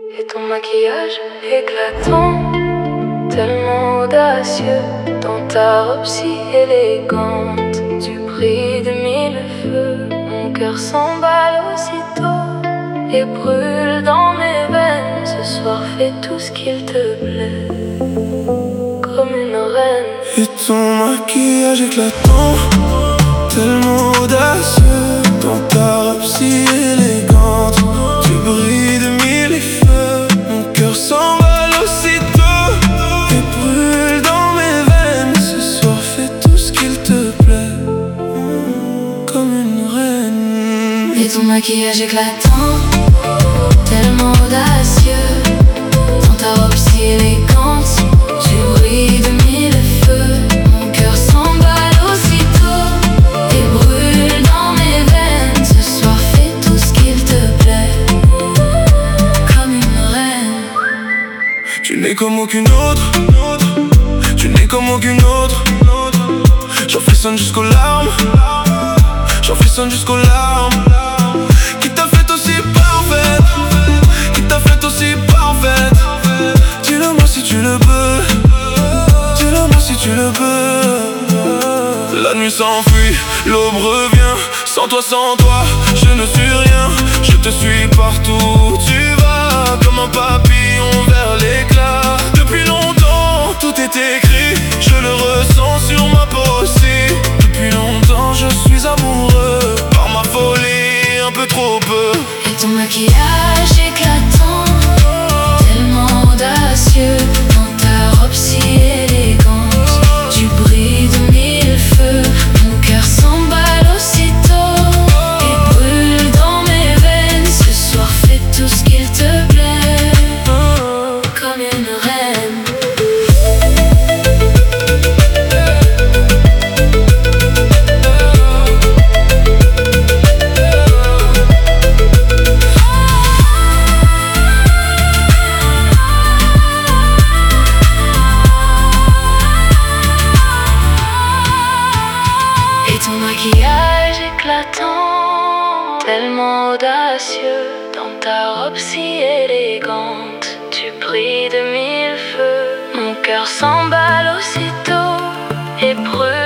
Et ton maquillage éclatant, tellement audacieux, dans ta robe si élégante, tu brilles de mille feux. Mon cœur s'emballe aussitôt et brûle dans mes veines. Ce soir fais tout ce qu'il te plaît, comme une reine. Et ton maquillage éclatant, tellement audacieux, dans ta robe si élégante, tu brilles de mille feux. Mon cœur s'emballe aussitôt et brûle dans mes veines. Ce soir fais tout ce qu'il te plaît, comme une reine. Et ton maquillage éclatant, tellement audacieux, dans ta robe si élégante, tu brilles de mille feux. Mon cœur s'emballe aussitôt et brûle dans mes veines. Ce soir fais tout ce qu'il te plaît, comme une reine. Tu n'es comme aucune autre, tu n'es comme aucune autre. J'en frissonne jusqu'aux larmes, j'en frissonne jusqu'aux larmes. Qui t'a fait aussi parfaite, qui t'a fait aussi parfaite. Dis-le-moi si tu le peux, dis-le-moi si tu le peux. La nuit s'enfuit, l'aube revient. Sans toi, je ne suis rien. Je te suis partout où tu vas, comme un papillon vers l'éclat. Depuis longtemps, tout est écrit, je le ressens sur ma peau aussi. Depuis longtemps, je suis amoureux, par ma folie, un peu trop peu. Et ton maquillage éclatant, tellement audacieux, dans ta robe si élégante, tu brilles de mille feux. Mon cœur s'emballe aussitôt et brûle dans mes veines. Ce soir fais tout ce qu'il te plaît, comme une reine. Et ton maquillage éclatant, tellement audacieux, dans ta robe si élégante, tu brilles de mille feux. Mon cœur s'emballe aussitôt et brûle